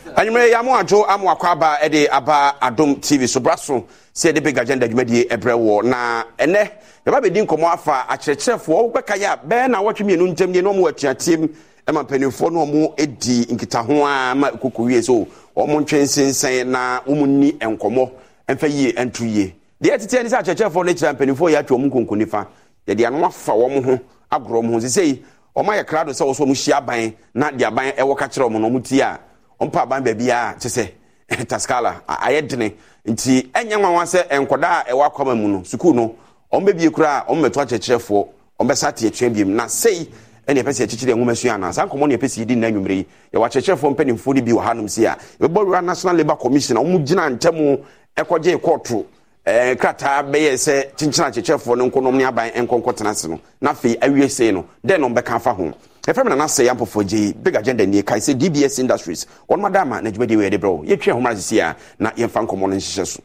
Anyway, yamu ajo amu akwaba ede aba Adom TV so braso say the big agenda dwumadi ebrewo na ene yaba be din komo afa akyerɛkyerɛfo wobɛka ya be na watwe enu ntam ne no mu atuatem ema panimfo no mu edi nkita ho a ma kokowie so omo ntwensensen na omunni enkomo emfa yie entu yie de etete ani sa akyerɛkyerɛfo no kyerɛ panimfo ya atwa omu konkonifa ye de anu afa wo mo ho agro mo ho sesei omo ya krado se wo so mo hia ban na de aban ewo ka kyerɛ omo no mu ti a ompa ban bia kyese taskala ayedene nti enya nwanwa se enkoda ewa akwama mu no sukuu no ombebie kura ommeto akyerɛkyerɛfo ombesate atwa biem na sei ene pese akyerɛkyerɛ enwomasua na san komo ne pese di na nwumre ye wa akyerɛkyerɛfo mpanimfo ni bi wo hanom se a ebɔwura National Labour Commission omugina ntemu ekɔgye kɔɔto krata beye se chinchina akyerɛkyerɛfo no nkonom ne aban enkonkɔtena se no na fei awie sei no den no bɛka fa ho efrem na say yampofo J big agenda ni kai say DBS Industries on madama na dwumadi we de bro ye twa homra sisia na ye fa nkomo no nhyehyɛ so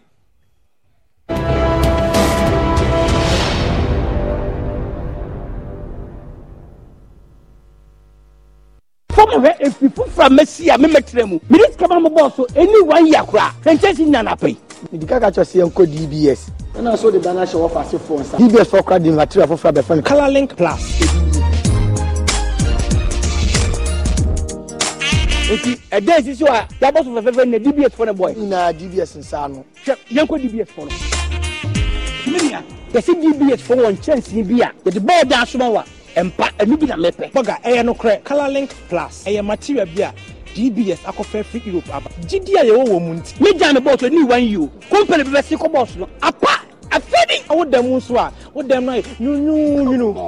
if people from Messia me metremu me this come my boss so any 1 year kra franchise na na pay the kaka cho say enko DBS na so the banner show off as for DBS for credit material for be friend Color Link Plus. Eti a day is so ya boss of the DBS for the boy na DBS nsa no yanko DBS for no minia the DBS for one chance ni bia the board da so wa empa enu bi na mepe boga no kre Color Link Plus material bia DBS akofa free Europe aba gidi a ye wo mu nti me jam boss ni 1 you company be se ko boss no apa afedi wo dem so a wo dem na nu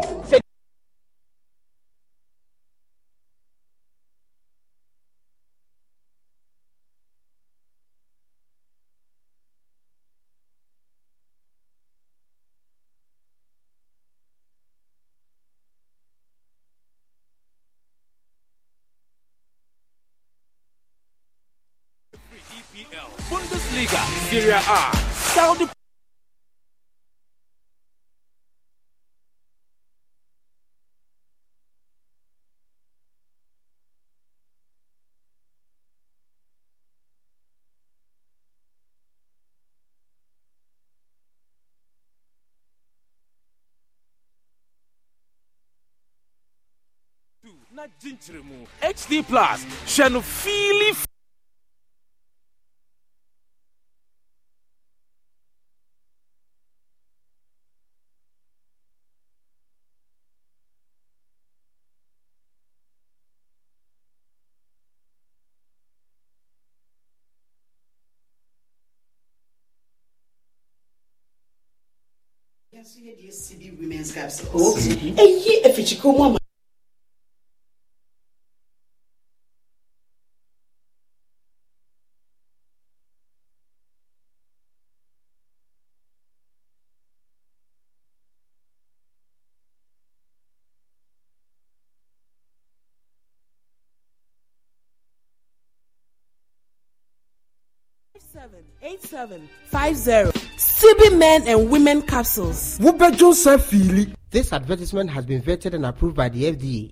Bundesliga, Serie A, Saudi. Na Jinchiremu HD Plus, Shano Feely. CB Women's Capsule. Hey, if you come on. CB Men and Women Capsules. This advertisement has been vetted and approved by the FDA.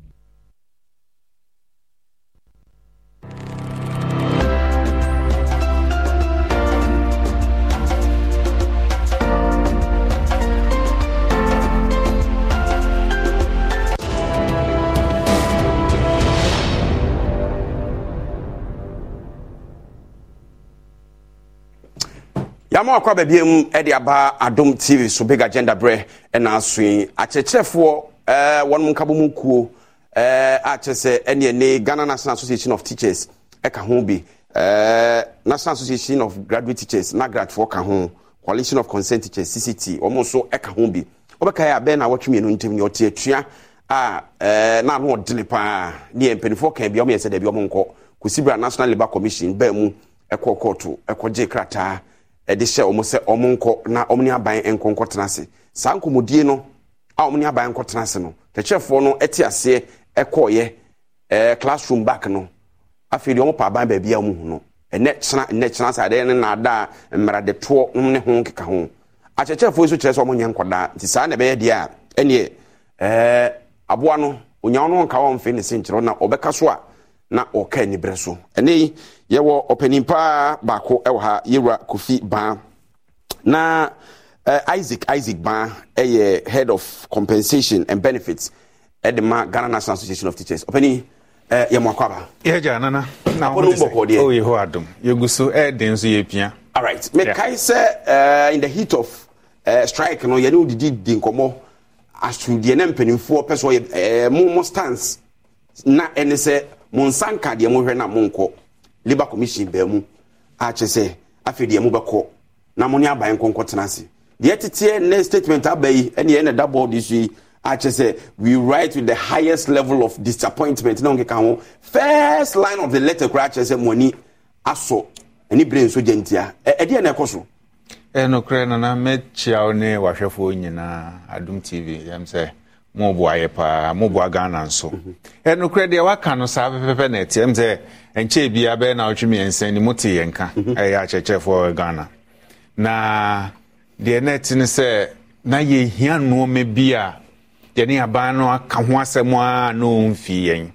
Yamo akwa bebiem edi aba Adom TV so big agenda bre na asui akyerɛkyerɛfo wɔn nkabo mu kuo akyerɛsɛ ene Ghana National Association of Teachers eka ho bi National Association of Graduate Teachers NAGRAT for ka ho Coalition of Concerned Teachers CCT wɔn so eka ho bi obeka ya be na wɔtwe mienu ntem ne ɔte atua na no odene pa ne mpanifo kan bi wɔn yɛ sɛ da bi wɔn nkɔ kusibra National Labour Commission ba mu ekɔ koto ekɔgye krata edi hye omo se omo nko na omni aban enkonko tenase saa nkomodie no a omni aban enko tenase no techefo no eti ase ekoye classroom back no afiri omo pa aban ba bia mu no ene kyena sa de na da mmerade to ne ho keka ho a techefo so kyerɛ so omo nya nkoda nti saa na be ye dia ene aboa no onya no nka wo mfe ne senkyero na obeka so a na oka ni breso ene yewo openimpa bako ewo ha Yewura Kofi Ban na Isaac Ban head of compensation and benefits at the Ghana National Association of Teachers openi yemwakwaba yeja nana na oh ye ho adom yeguso denso ye pia. All right me kai say in the heat of strike no ye no didi nkomo asudie na mpanimfo peso mo stance na ene se monsanka de mo hwe na monko Labour Commission ba mu a chese afede mo beko na mo ni aban konko tenase de etete ne statement abai ene ye na double this a chese we write with the highest level of disappointment na onke kan first line of the letter cra chese money aso ani brain so gentia e de na ekoso no kre na mechia ne wahwefo nyina Adum TV yam say mo bo ayepa mo bo Ghana nso no kre de waka no sa pepe na etem say enche bia be na otwemi ensan ni mote yenka ya chechefo Ghana na de net ni say na ye hia no me bia de ne aban no aka ho asem a no mfi yen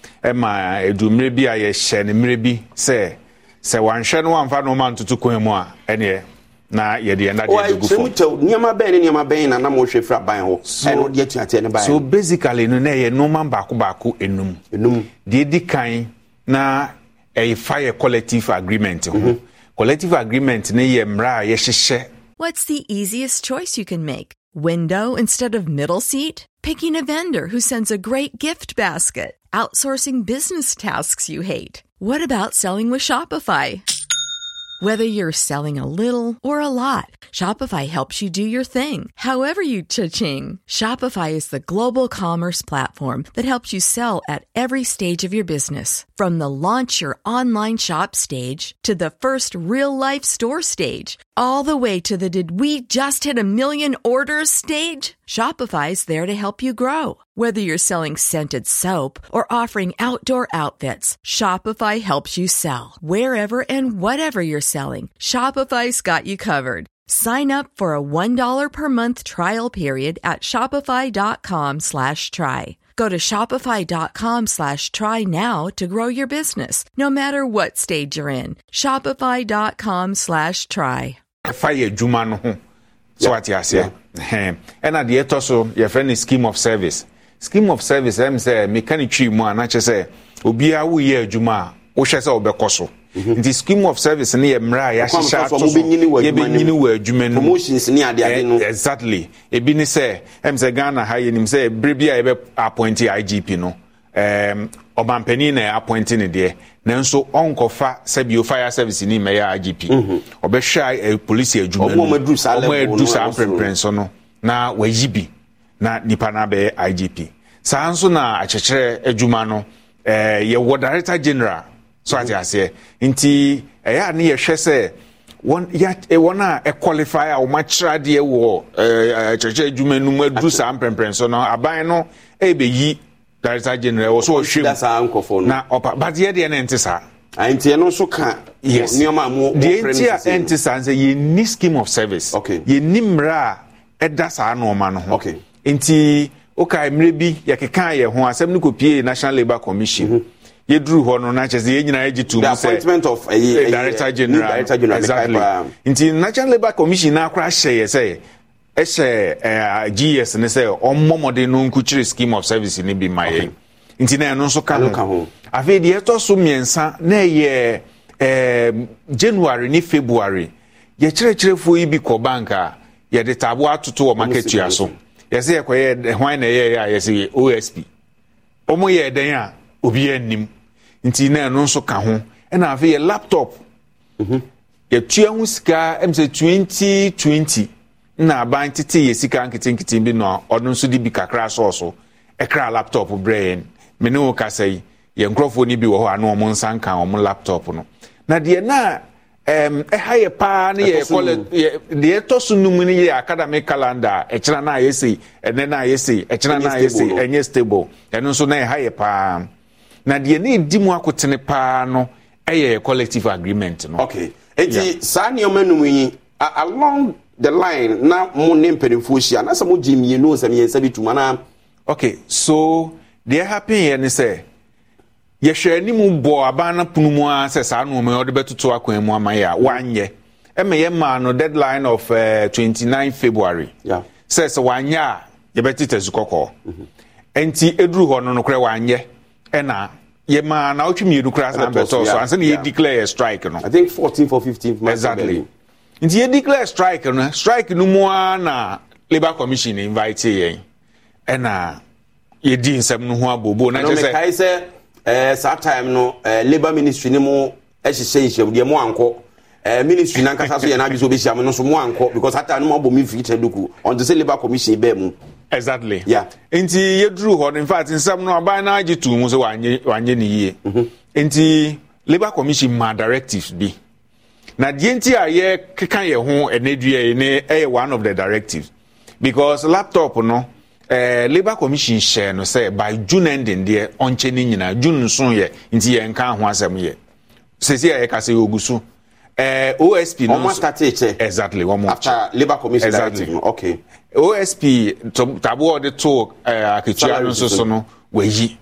ma edumre bia ye hye ne mre bi say wanhwe no amfa no man tutu kwan mu a ene na yede na de gugu so niama ben na mo hwe fra ban ho eno de atuate ne ban so basically no na ye no man baako enum de di kan na fire collective agreement ho collective agreement ne ye mra ye hyehyɛ. What's the easiest choice you can make? Window instead of middle seat? Picking a vendor who sends a great gift basket? Outsourcing business tasks you hate? What about selling with Shopify? Whether you're selling a little or a lot, Shopify helps you do your thing, however you cha-ching. Shopify is the global commerce platform that helps you sell at every stage of your business. From the launch your online shop stage to the first real-life store stage, all the way to the did we just hit 1 million orders stage. Shopify's there to help you grow. Whether you're selling scented soap or offering outdoor outfits, Shopify helps you sell. Wherever and whatever you're selling, Shopify's got you covered. Sign up for a $1 per month trial period at shopify.com/try. Go to shopify.com/try now to grow your business, no matter what stage you're in. Shopify.com/try. Fire juma no ho. So what you say? And at the eto so your friend scheme of service. Scheme of service em say mechanic tree mu na che say obi a wo ye adwuma wo hwe say obekoso. The scheme of service ne ye mra ya hyehyɛ ato so ye benyini wa adwuma no promotions ne ade no exactly ebi ni say em say Ghana ha ye nim say brebi a ye be appoint IGP no obampani na appoint ne de nanso onkofa sabio fire service ni me ya IGP obehwa police adwuma no omo adu sa premprenso no na wayibi na nipa na be IGP saa nso na akyekere adwuma no ye wo director general so ati ase nti ya na ye hwe se wona qualify a o ma kira de wo akyekere adwuma no adu sa premprenso no aban no ebeyi director general so hwem na opa but ye de na ntisa anti no so ka nioma mo friends de ntisa say ye ni scheme of service ye ni mra eda sa no ma no ho nti okay mrebi ye keka ye ho asem no kopie National Labour Commission ye duru ho no na chese ye nyina agitu mu say appointment of a director general exactly nti National Labour Commission na akra hye ye say GS ne say ommomode no nkuchire scheme of service ni bi maye nti na no so ka ho afi de eto so miensa na ye January ni February ye kirefo yi bi ko banka ye de tabo atoto o market ya so ye say ekoye hwan na ye say OSP omo ye den a obi anim nti na no so ka ho na afi ye laptop ye tua hu sika say 2020 na ban tete ye sika nkitin bi no odun so di bi kakra so ekra laptop brain me no ka say ye nkrofo ni bi wo ho anu omo nsanka omo laptop no na de na haye pa na ye de to so numu ni ye academic calendar ekira na ye say ene na ye say ekira na ye say enye stable eno so na haye pa na de na di mu akotene pa no eye collective agreement no enti sa ne omanum yi along the line na mo ne mpedinfo hia na sa mo jimie no sa me yensa bituma na so there happen here ni say ye hwe animu bo abana punumu a se sa no me ode betuto akwan mu amaye a wanye eme ye ma no deadline of 29 February says wanya ye betite zukoko enti eduru ho no kre wanye ena ye ma na otwemi edu kra san beto so anse ye declare a strike no I think 14th or 15th exactly nti ye declare strike no mu na Labour Commission invite ye ena ye di nsem no ho abobo na je say that time no Labour Ministry ni mo ehyehyehye de mo anko ministry na nkasa so ye na adwo be hia no so mo anko because that time no mo bomi free teduku on the Labour Commission be mu exactly yeah enti ye dru ho in fact nsem no aban na agitu mu so wanye ni yie enti Labour Commission ma directives bi na die enti a ye keka ye ho enedua ne one of the directives because laptop no Labour Commission share no say by June ending there on cheni nyina June so ye nti ye nka ho asem ye sesi ye ka se ogusu OSP no exactly one more after Labour Commission exactly. Directive okay OSP tabo de to akitua no so no weyi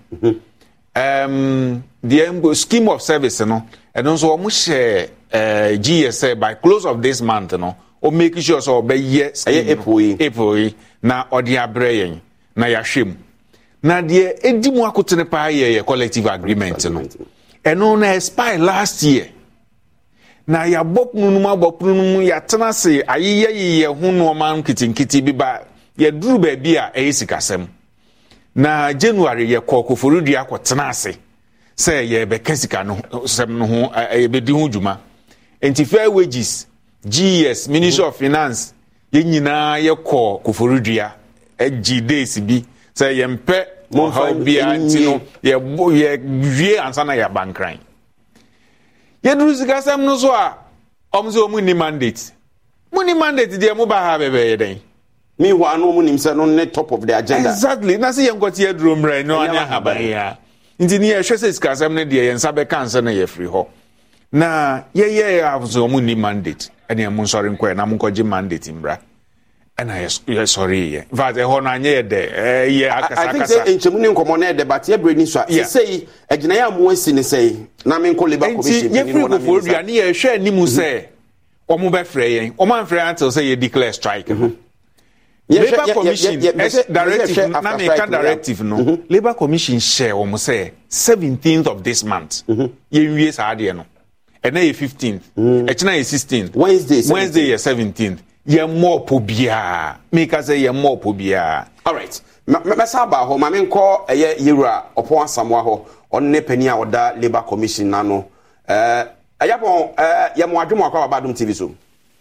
the scheme of service no and also omo share GSA by close of this month no o make sure so be year April na odi abrayen na yahwem na de edimu akotene pa ye collective agreement no eno na expire last year na ya bopnunum ya tenase ayeye hu no man kitinkiti bi ba ya duru ba bi a eyisikasem na January ye kokofurudi akotenase say ye be kasika no sem no ho ye be di hu djuma enti fair wages GS Ministry of Finance ye nyina ye kokofurudua agi days bi say ye mpe mo ha bia ntino ye wie ansana ya bankran ye duru sikasem no so a omzo mu ni mandate de mo ba ha bebe ye den me who anu mu nim se no ne top of the agenda exactly na se ye ngoti ye duru mra no anya haban ya nti ni ye hwese sikasem ne de ye nsa be kanse na ye free ho na ye avzo mu ni mandate ene mu sorry nkwa na mu koji mandate mbra ena ye sorry ye vaze ho na anya ye de ye akasa I think say enchemu ni nkomo na de but ye breni so say agina ya mu asi ne say na me nko Labour Commission ni no na me dua ni ye hwe ni mu say omo be frɛ yen omo an frɛ until say ye declare strike Labour Commission directive na me ka directive no Labour Commission share omo say 17th of this month ye wie sa de no ena ye 15th echina ye 16th Wednesday ye 17th ye more pobia make us say ye more pobia all right me sa ba ho ma me nko ye yewura opo asamwa ho onne pani a oda Labour Commission na no ayabon ye mo adwemo akwa Babadom TV so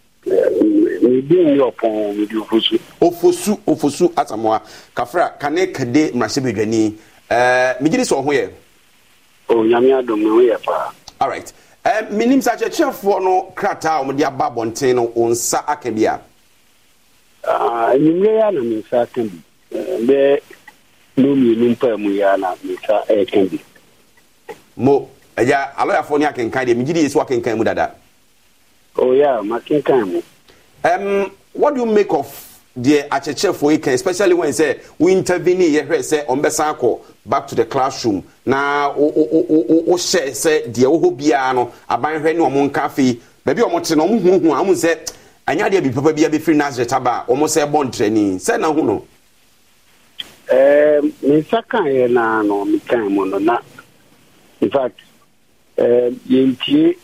me bi opon me di ofosu asamwa kafra kane kade mrashebedwani me gidi so ho ye o nyame adom me ho ye pa all right minim sa chefo no krata o de aba bonten no onsa akabia nyimre ya na me sa kambi be no mi numpa mu ya na me sa kambi mo eja aloya fo ni akenkan de migidi yesu akenkan mu dada oh yeah makenkan mu what do you make of the achechefo ikan especially when say we intervene ye say ombesa akọ back to the classroom na o share say de wo bia no aban hwe ni omo nkafe ba bi omo te no omo huhu amu say anya de bi papa bia be free Nazareth aba omo say born training say na hu no me saka ye na no me kan mo no na in fact yenti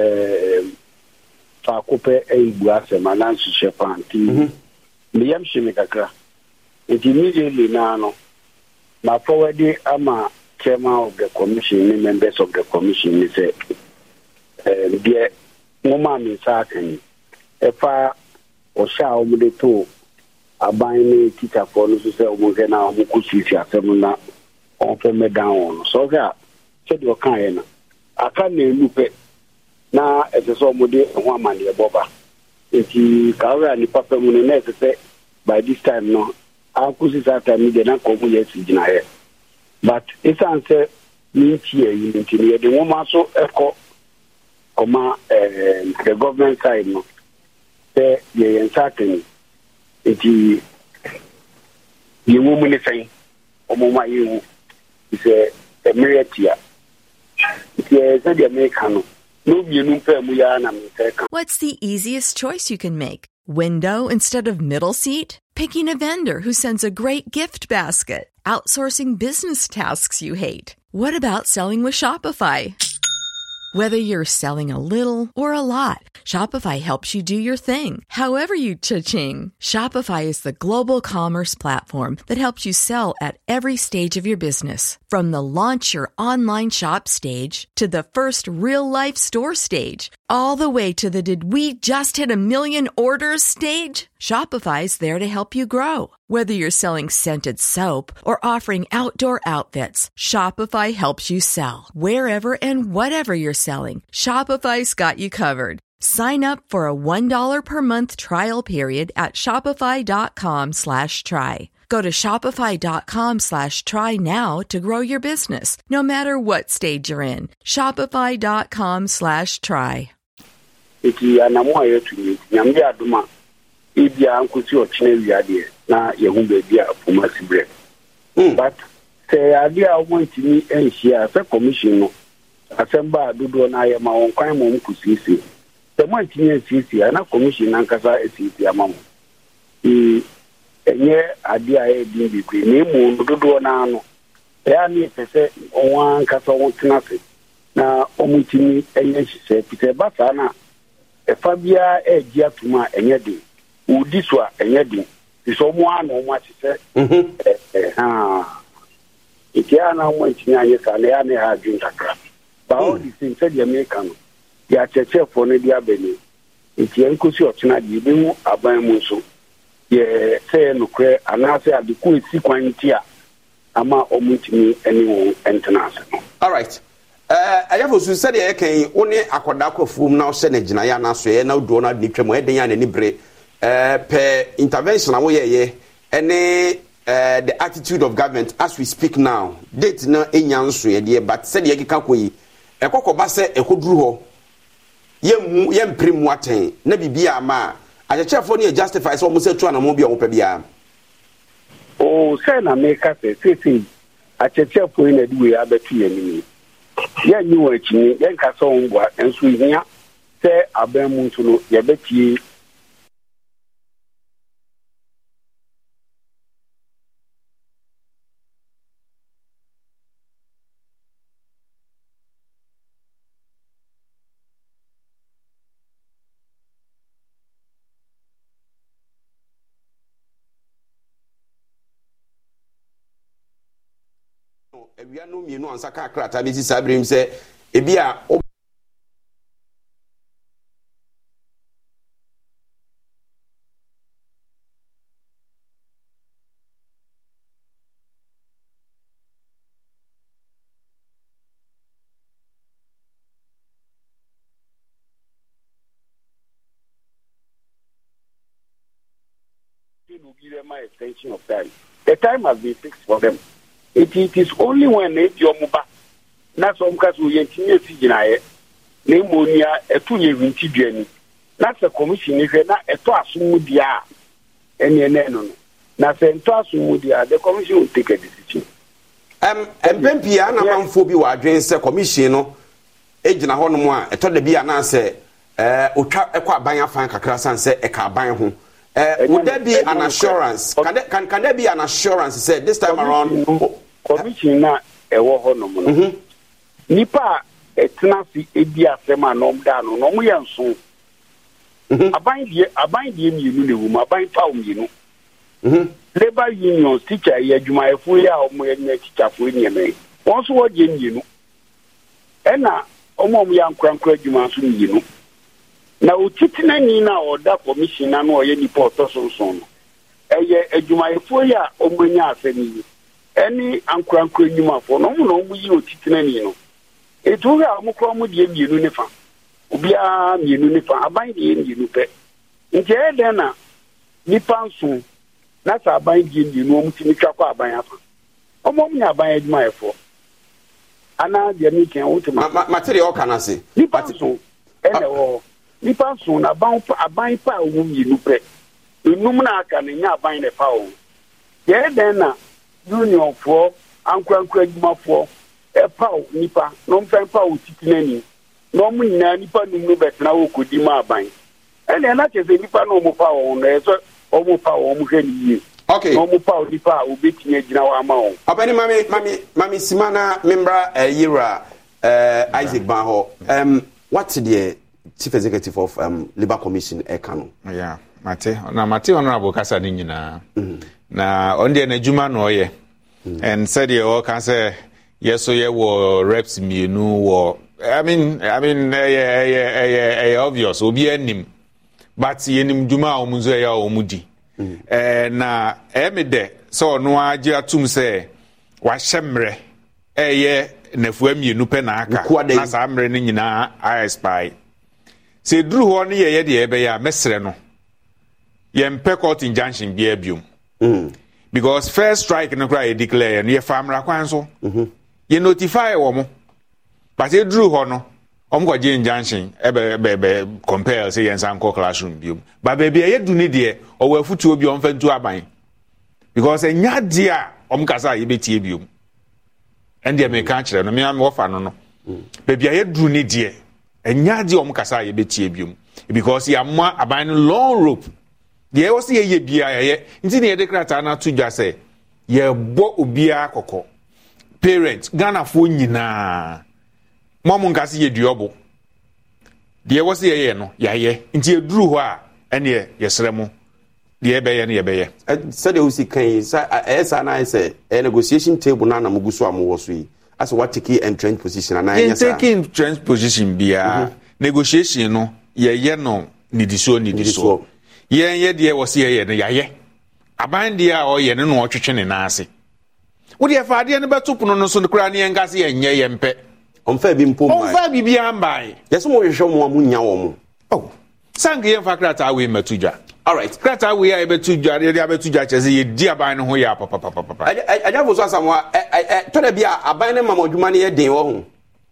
fa kope egbu asema na nhye panti me yam shime kakra immediately na no ma forward ama chairman of the commission members of the commission say the woman me sa kan efa o sha o mu de to aban ni teacher for no say o mo na o ku sisi asem na on for me down so ga se de o kan ye na aka na enu pe na ese so mo de ho amane e boba enti ka ni papa mu ne na se by this time no akusi sata mi de na ko mu ye sigina here but it's answer me tie yi ntini de woman so eko koma the government side no the certain enti ye woman ni say omo ma yi is a meritia What's the easiest choice you can make? Window instead of middle seat? Picking a vendor who sends a great gift basket? Outsourcing business tasks you hate? What about selling with Shopify? Whether you're selling a little or a lot, Shopify helps you do your thing, however you cha-ching. Shopify is the global commerce platform that helps you sell at every stage of your business. From the launch your online shop stage to the first real-life store stage, all the way to the did we just hit 1 million orders stage. Shopify's there to help you grow. Whether you're selling scented soap or offering outdoor outfits, Shopify helps you sell. Wherever and whatever you're selling, Shopify's got you covered. Sign up for a $1 per month trial period at shopify.com/try. Go to shopify.com/try now to grow your business, no matter what stage you're in. Shopify.com/try. But say idea want me and share a commission assemble do na ya ma won kwan mo kusisi the man tinye sisi ana commission ankasa sisi amamo enye idea e din bi na emu do na ano ya ni pese onwa ankasa won tinase na omutimi enye hise pite basa na efabia eji atuma enye de udiswa enye de so mo ana o ma hise ikiana mo ntinya kana ya ne ha dwuntakra ba all the same said the American ya cheche for ne dia beni nti enkosi otena di bi mu aban mu so ye say no kre anase adeku esi kwanti a ama omutimi eni wo international. All right. Ayafo su said ye kan woni akoda kofum na o se na gina ya na so ye na do na ni twem e den ya na ni bre per intervention awo ye ene the attitude of government as we speak now date na enyanso ye de but said ye kika koyi ekokoba se ekoduru ho ye mprim waten na bibia ma achechefo ne justify so mo se tu anamo bia wo pa bia o se na make say achechefo ina duwe abetu ye ni ye nyi wa chini ye nka so ngwa enso hia se abamu nso no ye betie we are no mienu ansa ka krata bi si sabrim se ebia will give them my extension of time. The time has been fixed for them. It is only when they do muba. Na some case we continue to deny pneumonia etunye winti duani. Na the commission if na eto asumudia no. Na se eto asumudia the commission will take a decision. Empempia na manfo bi wa adwen se commission no ejina ho no mo a eto da bi ana se otwa ekwa aban afan kakra san se eka aban ho. Would there be an assurance? Can there be an assurance? Say this time around, commission na ewo ho no mo. Nipa etna si ebi asema no mda no no mo yanso. Aban die mienu le wum aban pa mienu. Labor union teacher ye adwuma efo ya o mo ye teacher fo ni me. Won so wo je mienu. Ena omo mo yankwankwa adwuma so mienu. Na utitina ni na oda commission na no ye nipa otosonson no eye adwumayefo ya omanya asemi eni ankorankora nyumafo no mo no mo yi utitina ni no etu ha amukro mo de mienu ne fa obia mienu ne fa aban de mienu pe nje ede na nipa nso na sa aban de mienu o mutimi twakwa aban afa omo mo nya aban adwumayefo ana de mi ken utima material kana se nipa nso ene wo nipa so na aban pa owu yinu pe enum na aka ne nya aban ne pa o ye den na union for ankwankwa adwumafo pow nipa no mfa pow titinani no mu nyina nipa num betena wo kodi ma aban ene na cheze nipa no mu pow no eso o mu pow o mu hwe ni yi okay no mu pow nipa obetine gina wa ma won abani mami simana membra yira Isaac Banho what's the chief executive of Labour Commission Ekano yeah Mate honorable kasa ni nyina na onde na juma no ye and said you all can say yes so ye wo reps mienu wo I mean obvious obi anim but yenim juma omunzo ya omudi na emede so no agi atum say wa hyemre nefu mienu pe na aka na sa amre ni nyina I spy se duru ho ne ye de ebe ya mesre no yempe court injunction bi abium because first strike no cry declare no ye famra kwan so ye notify wo mo but e duru ho no omko je injunction ebe compare say yensan ko classroom bium but baby ye du ni de owo afutu obi on fantu aban because enya dia omkasa ye betie bium ende me kan kire no me am wo fa no baby ye duru ni de enya dia omkasa ye betie bium because ya ma aban long rope the was ye bia ye nti ne de krata na to dwa say ye bo obia kokko parents Ghana fo nyina mom nkase ye duobo the was ye no ya ye nti eduru ho a ene ye sremo the ebe ye ne ye be ye said the usi kan sa na say negotiation table na muguso amwo so yi as what take entrenched position na anya sa taking entrenched position bia negotiation no ye no nidiso ye de wo se ye no yaye aban de a o ye no no twetwe ne naase wo de fa de ne betopo no so kura ne engase ye nye ye mpe onfa bi mpom onfa bi bi ambai yeso mo hwehwe mo amunya wo mo oh sang ye fa krata we matujwa all right krata we ya betujwa de abetujwa chese ye di aban no ho ya papa aja bo so asamwa to da bia aban ne mamodwuma ne ye den wo ho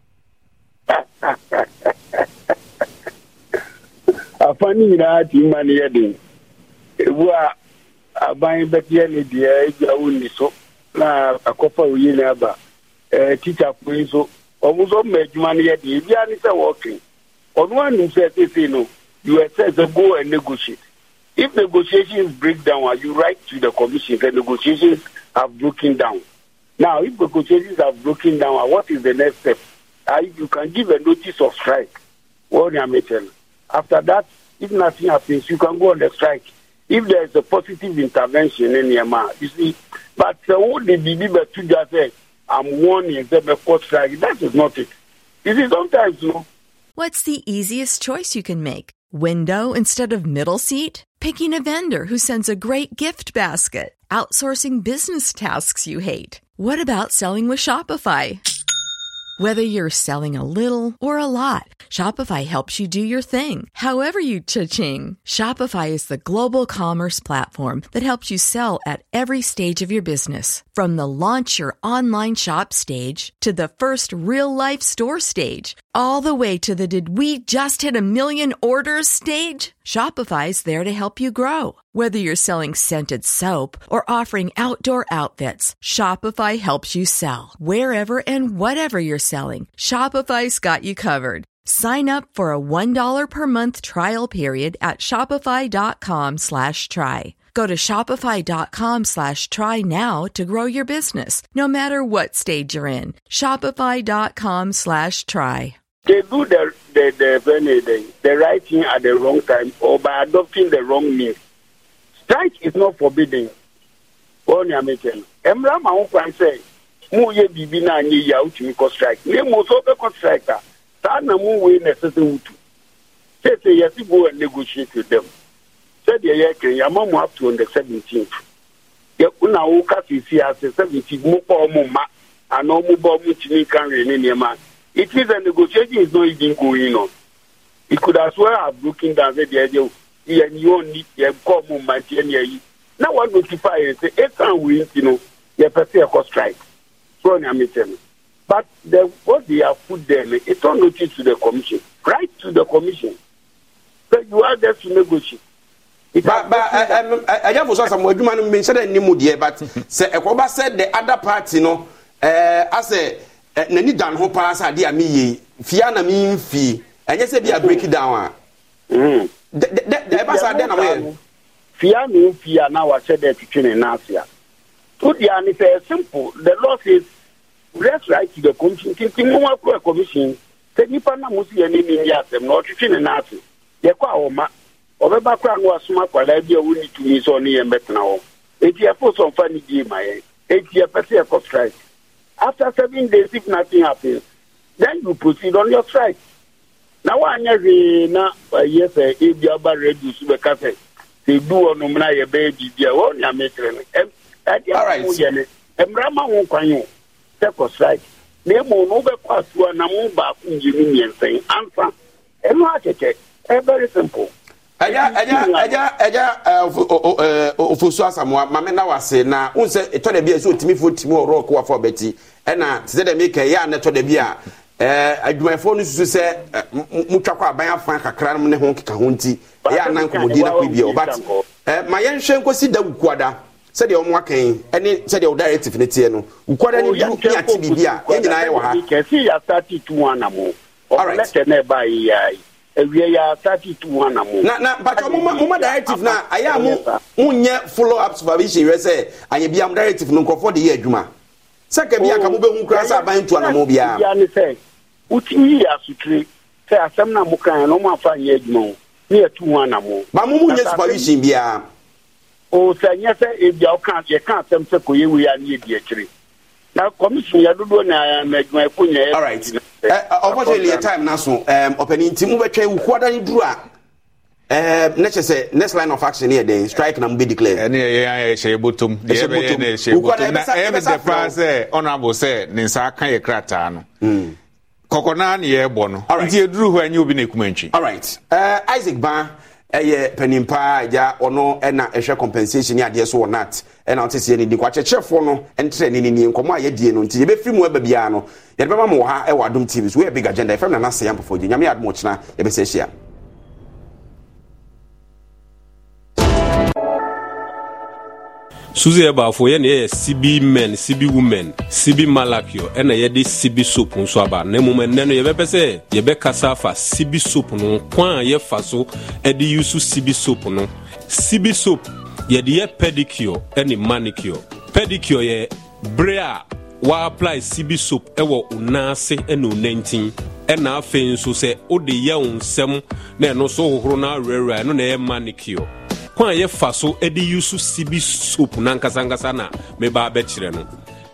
afani nyina ti mani yedin ewa aban betie ne dia eja woni so na akofa oyi na ba teacher point so omuzo medjuma ne yedin bia ni say working onu anu say no you expect to go and negotiate if negotiations break down you write to the commission the negotiations have broken down now if negotiations have broken down what is the next step you can give a notice of strike what am I telling after that if nothing happens, you can go on the strike. If there is a positive intervention in Myanmar, you see. But what the BB to just say, I'm warning them before strike. That is not it. You see, sometimes, you know. What's the easiest choice you can make? Window instead of middle seat? Picking a vendor who sends a great gift basket? Outsourcing business tasks you hate? What about selling with Shopify? Whether you're selling a little or a lot, Shopify helps you do your thing, however you cha-ching. Shopify is the global commerce platform that helps you sell at every stage of your business. From the launch your online shop stage to the first real-life store stage, all the way to the did we just hit 1 million orders stage. Shopify's there to help you grow. Whether you're selling scented soap or offering outdoor outfits, Shopify helps you sell. Wherever and whatever you're selling, Shopify's got you covered. Sign up for a $1 per month trial period at shopify.com/try. Go to shopify.com/try now to grow your business, no matter what stage you're in. Shopify.com/try. They do the right thing at the wrong time or by adopting the wrong means. Strike is not forbidden. Only American. Emra ma won say, "Mu ye bibi na anyi ya utimi ko strike." Ne mo so be ko strike ta. Ta na mu we necessary utu. Say yes go and negotiate with them. Say the year can yamamu up to on the 17th. Ye una wo ka fi as 17th mo ko mo ma ano mo bo mu timi kan re ni ma. It is a negotiation is not even going on. It could as well have broken down the idea. You only call movement any. Now one notify and say, "If can win, you know, you pursue a strike." So I'm telling. But what they have put there, it's not notice to the commission. Write to the commission. So you are there to negotiate. But I just was some woman mentioned any mood, but say Ekoba said the other party, you know, as a nani dan ho pa sa de ami ye fia na mi mfi enye se bia break it down a de ba sa de na we fia no fia na wa said that twene na asia to dia ni say simple the law says rest right to the commission tintin mo akọ commission se nipa na mo si ani ni ya asem no twene na asia ye kwa o ma obeba kwa no asoma kwala bia woni tumi so ne ye betena ho eti e for some funny game my eti e pese e for strike after 7 days if nothing happens then you proceed on your strike now anya na yes e bia ba reduce be ka say they do on na ye baby bia wo nya metre no all right emrama ho kwanyo take for strike na mo no be kwaso na mo ba ku yimi nyensen anfa eno akeke very simple Eja ofusu asamoa mame na wase na unse eto de bia so timi fo timi oro ko afọ beti e na tse de make ya na to de bia adwumayfo no susu se mutwakwa aban afan kakra no ne ho keka ho nti ya na nkomodi na ko bia obat ma yen hwe nkosi da wukwada se de omo akan ene se de o directive ne tie no wukwada ni du ya ti bibia ye nyina ye wa ha kesi ya 32 anamo o let na ba yi we are 32 na mo na but mo directive na aya mo nye follow up supervision we say anye bia mo directive no nkofo de ye adwuma saka bia ka mo be hu kra sa ban to na mo bia ya ni say utimi ya sutri say asem na mo kan no mo afa ye adwuma ni etu na mo ba mo nye supervision bia o say nye say e bia o kan ye kan asem se ko ye we ya ni e di akire na commission ya dodo na adwuma e ko nye all right unfortunately time na so opening team betwe wukwada ni duru a next line of action here then strike na be declare ene ye shey botom de ye be shey botom na e be the price honorable say ninsa kan ye krata no kokona na ye bo no nti eduru ho anyi obi na ekumanchi all right Isaac Ban penimpa ja ono na ehwe compensation ya de so not na otese ni kwa chechefo no entre ni nkomo a ye die no nti ye be free mu aba bia no ye be ma mo ha e wadom TV so we big agenda FM na say ampo foje nyame admo china ye be se hia Suzy Ebafo ye ne CB men, CB women, CB malakio ena ye de CB soap nso aba na moment ne no ye be pese ye be kasa fa CB soap no kwan ye fa so e de use CB soap no CB soap ye de ye pedicure ene manicure pedicure ye brea wa apply CB soap e wo unase ene unantin ena afen nso se o de ye unsem na no so hohoro na rere no na ye manicure kwa ye faso edi yusu CB soap na nkasangasa na meba abekire no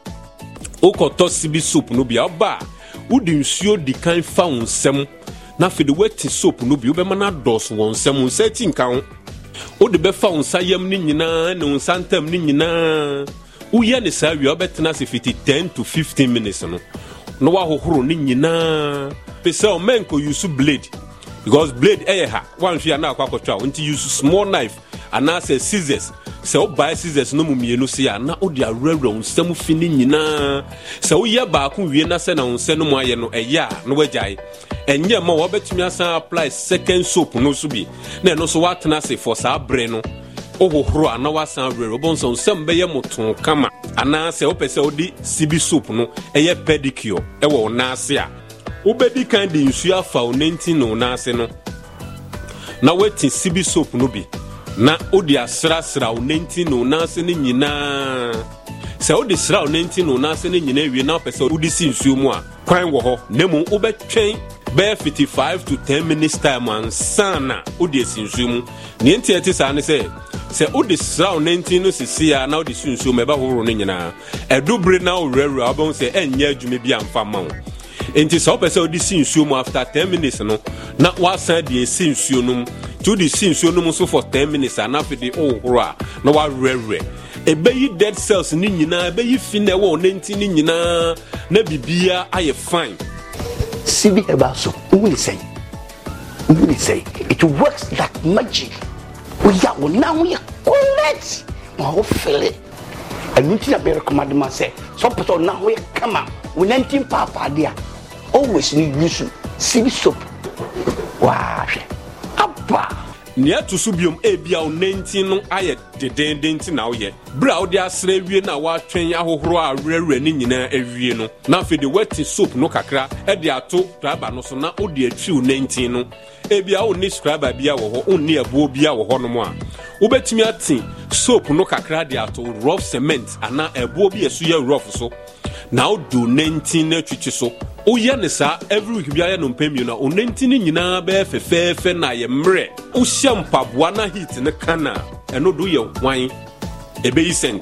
okoto CB soap no bia oba udi nsuo di kan fa unsem na fede weti soap no bia obema na dos wonsem unseti nkan odi be fa unsa yam ni nyina na unsantam ni nyina uye ne sa wi obetena se fiti 10 to 15 minutes no wa hohoro ni nyina pese o menko yusu blade because blade ha one hwe na akwakotwa unti use small knife and now say scissors say o buy scissors no mumienu se ya na o dia rewre unsem fini nyina say o ye ba ko wie na se na unsem no mu aye no eya no wajai enye ma wo betumi asan apply second soap no so bi na no so watena se for sa bre no o hohoro ana wasan rewre bon so unsem be ye moton kama ana say o pese o di CB soap no eye pedicure e wo na ase a ubedi kan de nsu afa o 19 no na ase no na weti CB soap no bi na odi asra o 19 no na ase ni nyina se odi sra o 19 no na ase ni nyina wie na pese odi si nsu mu a kwan wo ho nemu ubetwen be 55 to 10 minutes time ansana odi si nsu mu ni enti sa ne se odi sra o 19 no sisi ya na odi si nsu mu e ba horo ni nyina edubre na o rewre abon se enya adwuma bi amfa ma wo enti so pese odi si nsuo mu after 10 minutes no na wasan de si nsuo no to di si nsuo no so for 10 minutes and after the ohoro a na wa rere ebeyi dead cells ni nyina ebeyi fine wo nenti ni nyina na bibia aye fine CB Ebaso we say it works like magic we are now we correct ma feel it and you think I recommend myself so person now we come out we 19 papa there always need use CB soap. Wow. Abba. nea to so biom ebia o 19 no aye dedendenti na wo ye bra wo de asra wie na wa twen ahohoro a rewre ni nyina awie no na fe de wet soap no kakra e de ato traba no so na wo de atwi o 19 no ebia wo ni scrubber bia wo ho onni abuo bia wo ho no mo a wo betimi ati soap no kakra de ato rough cement ana abuo bia so ye rough so na wo do 19 na twitwi so o ye ne sa every week bia ye no mpemio na o 19 nyina be fefefe na ye mre o shampaboa na heat ne kana eno do ye hwan ebe yi cent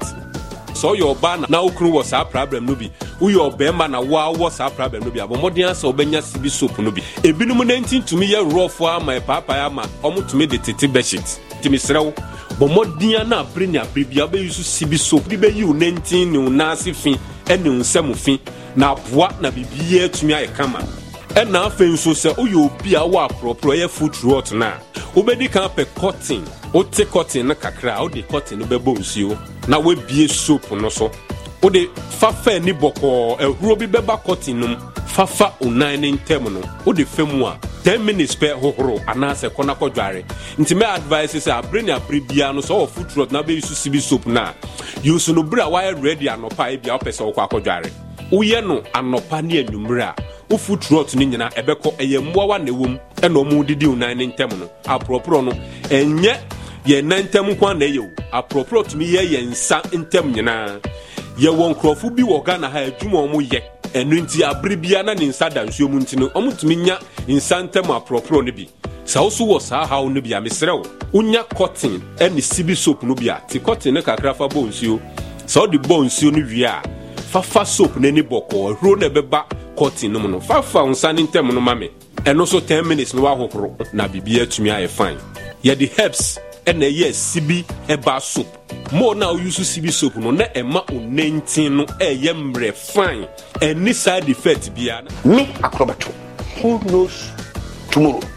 so your ban na okru was a problem no bi wo your bema na wa was a problem no bi abomodin asa obenya sibi soap no bi ebinum 19 tumi ye rough ama papa ya ma omutumi de tete bedsheet timi srew bomodin na abreni abrebia be use sibi soap bi be yi 19 ni na asifin ene unsamufin na boa na bibie tumi aye kama ena afen so se uyo obi a wa propro ye foot rot na obedi kan pe cotton o te cotton na kakra o de cotton no bebo nsuo na we bie soap no so o de fafa ni boko ehuro bi beba cotton num fafa onan ni ntem no o de femu a 10 minutes per hohoro anase kona kodware nti me advice say abreni abrebia no so foot rot na be use sibi soap na use no bra wa ready anopa e bia o pese o kwa kodware uye no anopa ne anwumre a wo foot rot ni nyina ebeko eye mmoa na ewom e no mu didi unan ni ntem no apropro no enye ye nantem kwa na eyo apropro tumi ye nsa ntem nyina ye won krofo bi wo Ghana ha adwuma omo ye enu nti abrebia na ni nsa dansuo mu nti no omutumi nya nsa ntem apropro ne bi sa oso wo sa ha wo ne bi amesrew unya cotton eni sibi soap no bi a ti cotton ne kakra fa bonsuo sa odi bonsuo no wi a fafa soap ne ni boko hro na beba cotton no no fafa nsa ni ntem no mame eno so 10 minutes no wa hohoro na bibia atumi aye fine ye the herbs ena ye sibi eba soap mo na use sibi soap no na ema o 19 no eye mre fine any side effect bia me akrobato who knows tomorrow